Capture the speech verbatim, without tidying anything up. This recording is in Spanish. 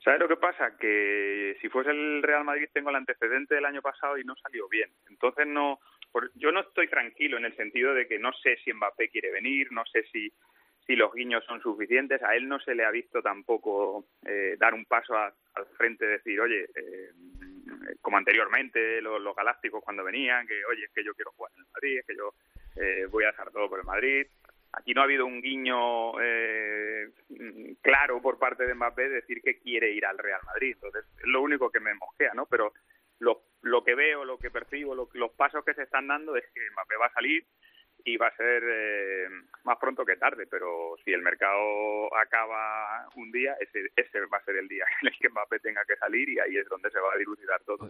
¿Sabes lo que pasa? Que si fuese el Real Madrid tengo el antecedente del año pasado y no salió bien. Entonces no, por, yo no estoy tranquilo en el sentido de que no sé si Mbappé quiere venir, no sé si si los guiños son suficientes. A él no se le ha visto tampoco eh, dar un paso a, al frente, decir, oye, eh, como anteriormente los, los galácticos cuando venían, que oye, es que yo quiero jugar en el Madrid, es que yo eh, voy a dejar todo por el Madrid. Aquí no ha habido un guiño eh, claro por parte de Mbappé de decir que quiere ir al Real Madrid. Entonces, es lo único que me mosquea, ¿no? Pero lo, lo que veo, lo que percibo, lo, los pasos que se están dando es que Mbappé va a salir y va a ser eh, más pronto que tarde, pero si el mercado acaba un día, ese ese va a ser el día en el que Mbappé tenga que salir y ahí es donde se va a dilucidar todo.